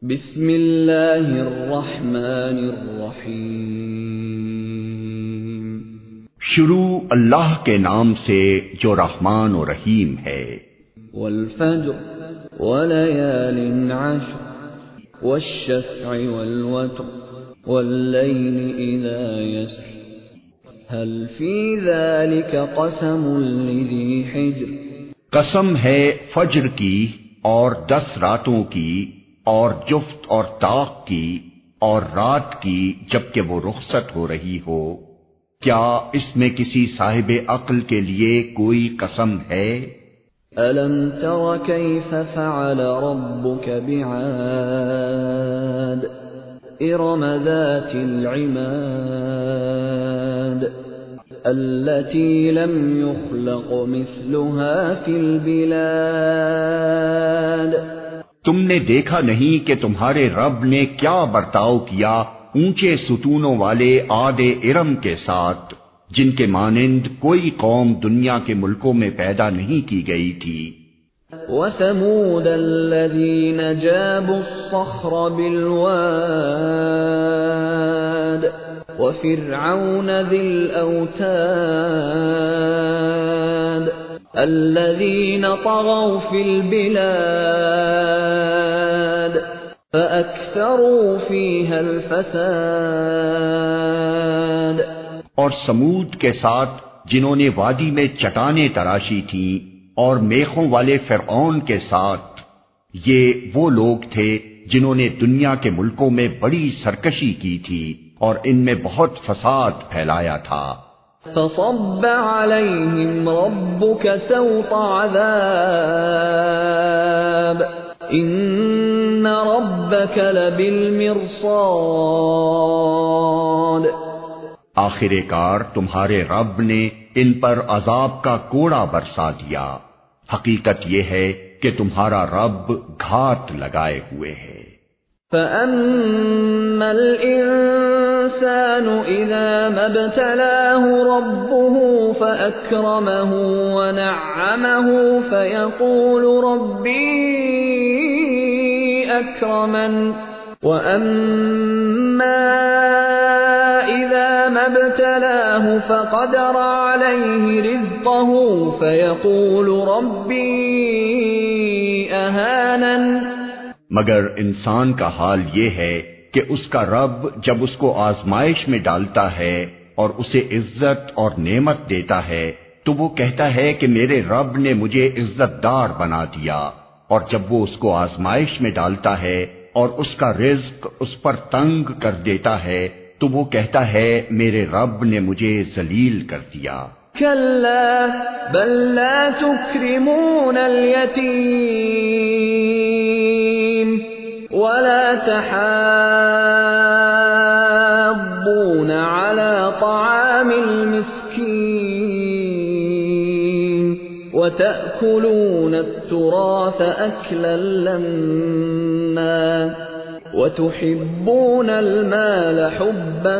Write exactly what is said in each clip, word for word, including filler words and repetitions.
بسم اللہ الرحمن الرحیم۔ شروع اللہ کے نام سے جو رحمان و رحیم ہے۔ والفجر وليال عشر والشفع والوتر والليل إذا يسر هل في ذلك قسم لذي حجر۔ قسم ہے فجر کی اور دس راتوں کی اور جفت اور طاق کی اور رات کی جبکہ وہ رخصت ہو رہی ہو، کیا اس میں کسی صاحب عقل کے لیے کوئی قسم ہے؟ أَلَمْ تَرَ كَيْفَ فَعَلَ رَبُّكَ بِعَادٍ إِرَمَ ذَاتِ الْعِمَادِ الَّتِي لَمْ يُخْلَقْ مِثْلُهَا فِي الْبِلَادِ۔ تم نے دیکھا نہیں کہ تمہارے رب نے کیا برتاؤ کیا اونچے ستونوں والے عاد ارم کے ساتھ، جن کے مانند کوئی قوم دنیا کے ملکوں میں پیدا نہیں کی گئی تھی۔ وَثَمُودَ الَّذِينَ جَابُوا الصَّخْرَ بِالْوَادِ وَفِرْعَوْنَ ذِي الْأَوْتَادِ الَّذِينَ طَغَوْا فِي الْبِلَادِ فَأَكْثَرُوا فِيهَا الْفَسَادَ۔ اور سمود کے ساتھ جنہوں نے وادی میں چٹانیں تراشی تھیں، اور میخوں والے فرعون کے ساتھ، یہ وہ لوگ تھے جنہوں نے دنیا کے ملکوں میں بڑی سرکشی کی تھی اور ان میں بہت فساد پھیلایا تھا۔ فَصَبَّ عَلَيْهِمْ رَبُّكَ سَوْطَ عَذَابٍ إِنَّ رَبَّكَ لَبِالْمِرْصَادِ۔ آخر کار تمہارے رب نے ان پر عذاب کا کوڑا برسا دیا، حقیقت یہ ہے کہ تمہارا رب گھات لگائے ہوئے ہے۔ فَأَمَّا الْإِنسَانُ إِذَا مَا ابْتَلَاهُ رَبُّهُ فَأَكْرَمَهُ وَنَعَّمَهُ فَيَقُولُ رَبِّي أَكْرَمَنِ وَأَمَّا إِذَا مَا ابْتَلَاهُ فَقَدَرَ عَلَيْهِ رِزْقَهُ فَيَقُولُ رَبِّي أَهَانَنِ۔ مگر انسان کا حال یہ ہے کہ اس کا رب جب اس کو آزمائش میں ڈالتا ہے اور اسے عزت اور نعمت دیتا ہے تو وہ کہتا ہے کہ میرے رب نے مجھے عزت دار بنا دیا، اور جب وہ اس کو آزمائش میں ڈالتا ہے اور اس کا رزق اس پر تنگ کر دیتا ہے تو وہ کہتا ہے میرے رب نے مجھے ذلیل کر دیا۔ كلا بل لا تكرمون اليتيم ولا تحاضون على طعام المسكين وتأكلون التراث أكلا لما وَتُحِبُّونَ الْمَالَ حُبًّا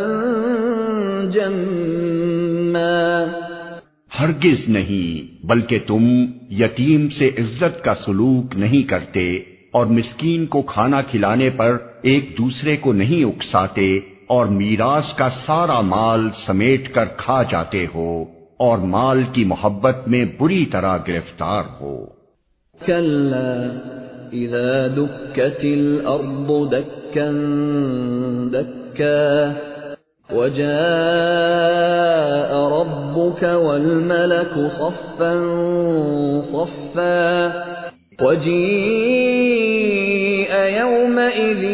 جَمًّا۔ ہرگز نہیں، بلکہ تم یتیم سے عزت کا سلوک نہیں کرتے اور مسکین کو کھانا کھلانے پر ایک دوسرے کو نہیں اکساتے اور میراث کا سارا مال سمیٹ کر کھا جاتے ہو اور مال کی محبت میں بری طرح گرفتار ہو۔ کلا اذا دکت الارض دکا دکا وجاء ربك والملك صفا صفا وجيء يومئذ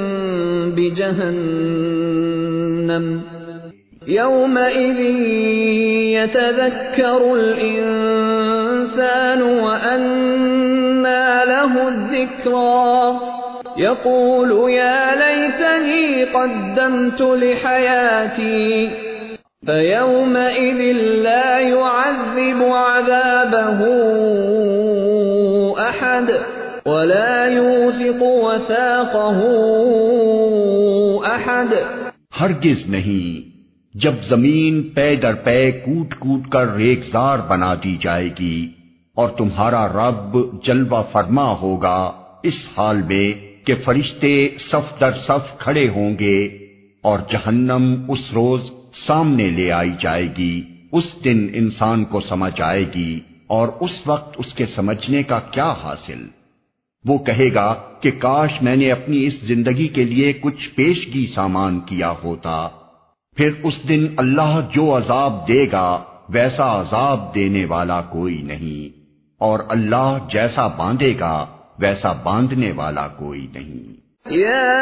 بجهنم يومئذ يتذكر الإنسان وأنى له الذكرى يقول يا ليتني قدمت لحياتي فيومئذ لا يعذب عذابه أحد ولا يوثق وثاقه أحد۔ ہرگز نہیں، جب زمین پے در پے کوٹ کوٹ کر ریگزار بنا دی جائے گی اور تمہارا رب جلوہ فرما ہوگا اس حال میں کہ فرشتے صف در صف کھڑے ہوں گے اور جہنم اس روز سامنے لے آئی جائے گی، اس دن انسان کو سمجھ آئے گی، اور اس وقت اس کے سمجھنے کا کیا حاصل؟ وہ کہے گا کہ کاش میں نے اپنی اس زندگی کے لیے کچھ پیشگی سامان کیا ہوتا۔ پھر اس دن اللہ جو عذاب دے گا ویسا عذاب دینے والا کوئی نہیں، اور اللہ جیسا باندھے گا ویسا باندھنے والا کوئی نہیں۔ یا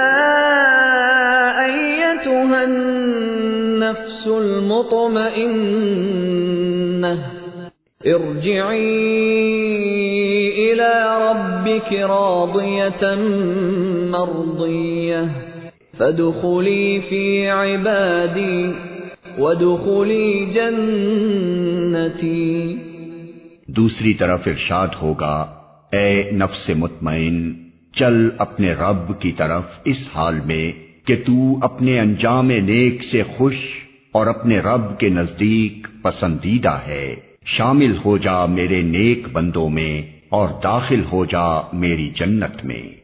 ایتھا النفس المطمئنہ ارجعی الی ربک راضیۃ مرضیہ فادخلی فی عبادی وادخلی جنتی۔ دوسری طرف ارشاد ہوگا، اے نفس مطمئن، چل اپنے رب کی طرف اس حال میں کہ تو اپنے انجام نیک سے خوش اور اپنے رب کے نزدیک پسندیدہ ہے، شامل ہو جا میرے نیک بندوں میں اور داخل ہو جا میری جنت میں۔